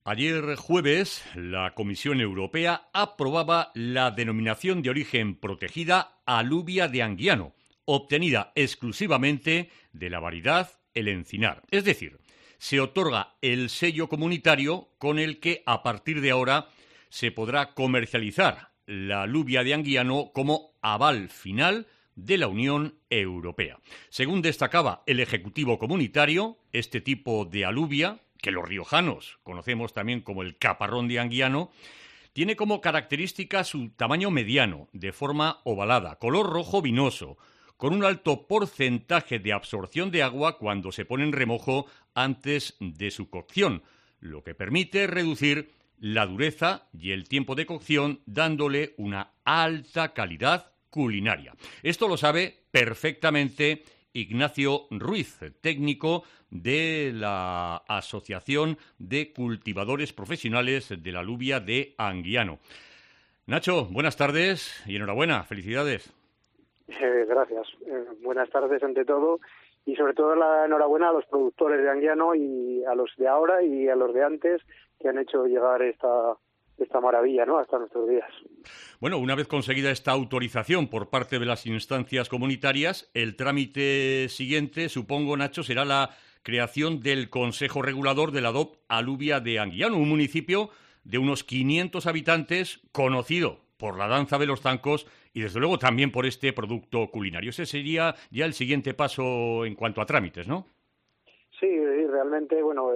Ayer jueves, la Comisión Europea aprobaba la denominación de origen protegida alubia de Anguiano, obtenida exclusivamente de la variedad El Encinar. Es decir, se otorga el sello comunitario con el que a partir de ahora se podrá comercializar la alubia de Anguiano como aval final de la Unión Europea. Según destacaba el Ejecutivo Comunitario, este tipo de alubia, que los riojanos conocemos también como el caparrón de Anguiano, tiene como característica su tamaño mediano, de forma ovalada, color rojo vinoso, con un alto porcentaje de absorción de agua cuando se pone en remojo antes de su cocción, lo que permite reducir la dureza y el tiempo de cocción, dándole una alta calidad culinaria. Esto lo sabe perfectamente Ignacio Ruiz, técnico de la Asociación de Cultivadores Profesionales de la Alubia de Anguiano. Nacho, buenas tardes y enhorabuena, felicidades. Gracias. Buenas tardes ante todo y sobre todo la enhorabuena a los productores de Anguiano y a los de ahora y a los de antes que han hecho llegar esta maravilla, ¿no?, hasta nuestros días. Bueno, una vez conseguida esta autorización por parte de las instancias comunitarias, el trámite siguiente, supongo, Nacho, será la creación del Consejo Regulador de la DOP Alubia de Anguiano, un municipio de unos 500 habitantes conocido por la danza de los zancos y, desde luego, también por este producto culinario. Ese sería ya el siguiente paso en cuanto a trámites, ¿no? Sí, realmente, bueno,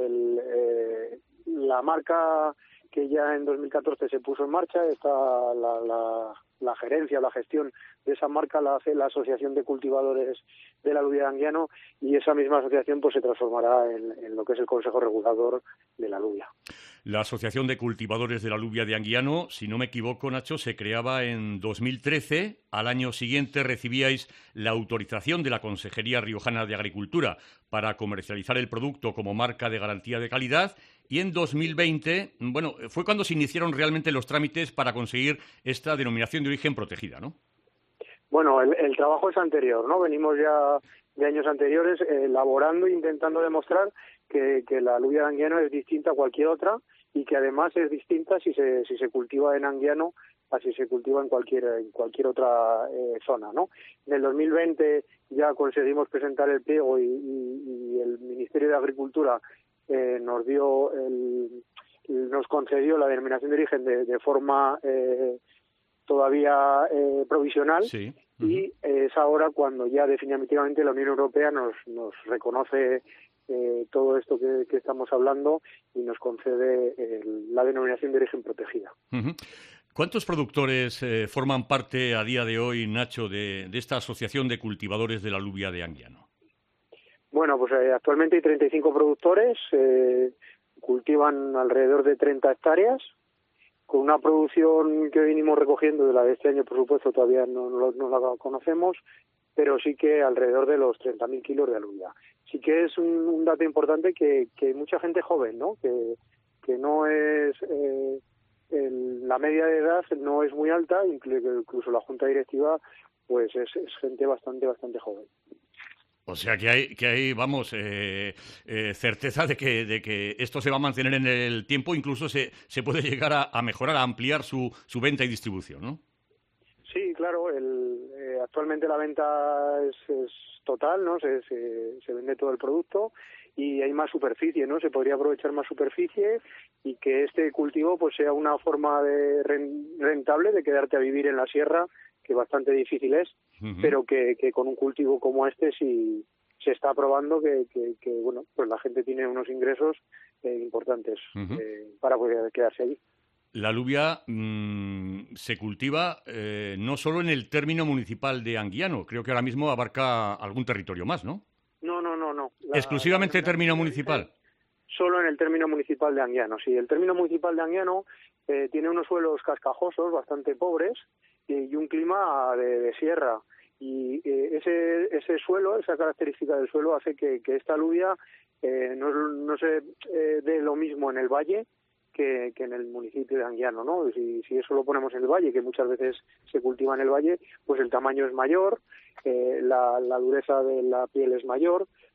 la marca que ya en 2014 se puso en marcha, está la gerencia, la gestión de esa marca la hace la Asociación de Cultivadores de la Alubia de Anguiano y esa misma asociación pues se transformará en lo que es el Consejo Regulador de la alubia. La Asociación de Cultivadores de la Alubia de Anguiano, si no me equivoco, Nacho, se creaba en 2013. Al año siguiente recibíais la autorización de la Consejería Riojana de Agricultura para comercializar el producto como marca de garantía de calidad. Y en 2020, bueno, fue cuando se iniciaron realmente los trámites para conseguir esta denominación de origen protegida, ¿no? Bueno, el trabajo es anterior, ¿no? Venimos ya de años anteriores elaborando e intentando demostrar que la alubia de Anguiano es distinta a cualquier otra y que además es distinta si se cultiva en Anguiano a si se cultiva en cualquier otra zona, ¿no? En el 2020 ya conseguimos presentar el pliego y el Ministerio de Agricultura nos concedió la denominación de origen de forma todavía provisional. Sí. Y es ahora cuando ya definitivamente la Unión Europea nos reconoce todo esto que estamos hablando y nos concede la denominación de origen protegida. ¿Cuántos productores forman parte a día de hoy, Nacho, de esta Asociación de Cultivadores de la Alubia de Anguiano? Bueno, pues actualmente hay 35 productores, cultivan alrededor de 30 hectáreas, con una producción que venimos recogiendo de la de este año, por supuesto, todavía no la conocemos, pero sí que alrededor de los 30.000 kilos de alubia. Sí que es un dato importante que mucha gente joven, ¿no?, que no es... la media de edad no es muy alta, incluso la junta directiva pues es gente bastante joven. O sea que hay vamos, certeza de que esto se va a mantener en el tiempo, incluso se puede llegar a mejorar, a ampliar su venta y distribución, ¿no? Sí, claro. Actualmente la venta es total, ¿no? Se vende todo el producto y hay más superficie, ¿no? Se podría aprovechar más superficie y que este cultivo pues sea una forma de rentable de quedarte a vivir en la sierra, que bastante difícil es, pero que con un cultivo como este sí se está probando que bueno, pues la gente tiene unos ingresos importantes para poder quedarse allí. La alubia se cultiva no solo en el término municipal de Anguiano, creo que ahora mismo abarca algún territorio más, ¿no? No. ¿Exclusivamente término municipal? Solo en el término municipal de Anguiano, sí. El término municipal de Anguiano tiene unos suelos cascajosos, bastante pobres, y un clima de sierra. Y ese suelo, esa característica del suelo hace que esta alubia no se dé lo mismo en el valle que en el municipio de Anguiano, ¿no? Si eso lo ponemos en el valle, que muchas veces se cultiva en el valle, pues el tamaño es mayor, la dureza de la piel es mayor,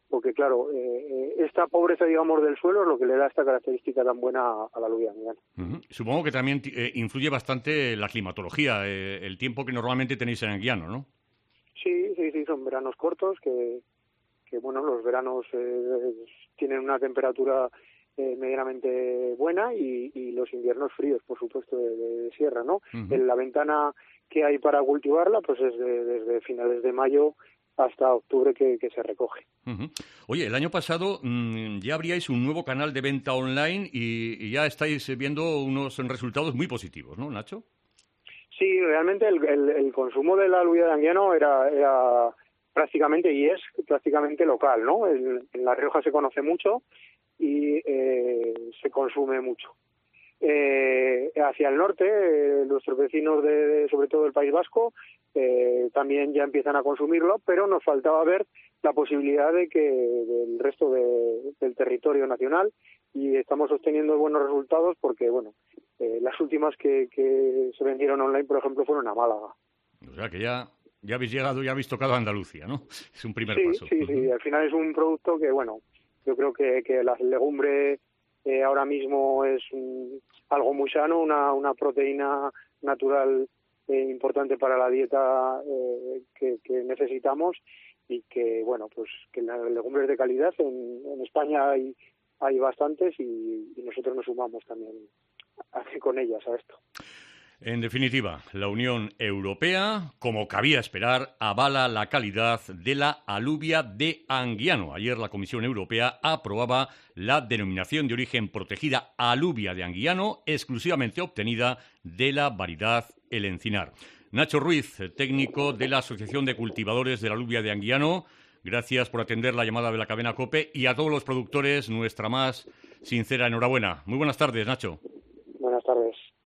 porque claro, esta pobreza, digamos, del suelo es lo que le da esta característica tan buena a la alubia anguiana. Supongo que también influye bastante la climatología, el tiempo que normalmente tenéis en Anguiano, ¿no? Sí, son veranos cortos, que bueno, los veranos tienen una temperatura medianamente buena y los inviernos fríos, por supuesto, de sierra, ¿no? En la ventana que hay para cultivarla, pues es desde finales de mayo hasta octubre que se recoge. Oye, el año pasado ya abríais un nuevo canal de venta online y ya estáis viendo unos resultados muy positivos, ¿no, Nacho? Sí, realmente el consumo de la alubia de Anguiano era prácticamente, y es prácticamente local, ¿no? En La Rioja se conoce mucho y se consume mucho. Hacia el norte, nuestros vecinos sobre todo del País Vasco, también ya empiezan a consumirlo, pero nos faltaba ver la posibilidad de que del resto del territorio nacional, y estamos obteniendo buenos resultados porque, bueno, las últimas que se vendieron online, por ejemplo, fueron a Málaga. O sea que ya habéis llegado, ya habéis tocado a Andalucía, ¿no? Es un primer paso. Sí, al final es un producto que, bueno, yo creo que la legumbre ahora mismo es algo muy sano, una proteína natural importante para la dieta que necesitamos, y que, bueno, pues que las legumbres de calidad en España hay bastantes, y nosotros nos sumamos también con ellas a esto. En definitiva, la Unión Europea, como cabía esperar, avala la calidad de la alubia de Anguiano. Ayer la Comisión Europea aprobaba la denominación de origen protegida alubia de Anguiano, exclusivamente obtenida de la variedad El Encinar. Nacho Ruiz, técnico de la Asociación de Cultivadores de la Alubia de Anguiano, gracias por atender la llamada de la cadena COPE, y a todos los productores nuestra más sincera enhorabuena. Muy buenas tardes, Nacho. Buenas tardes.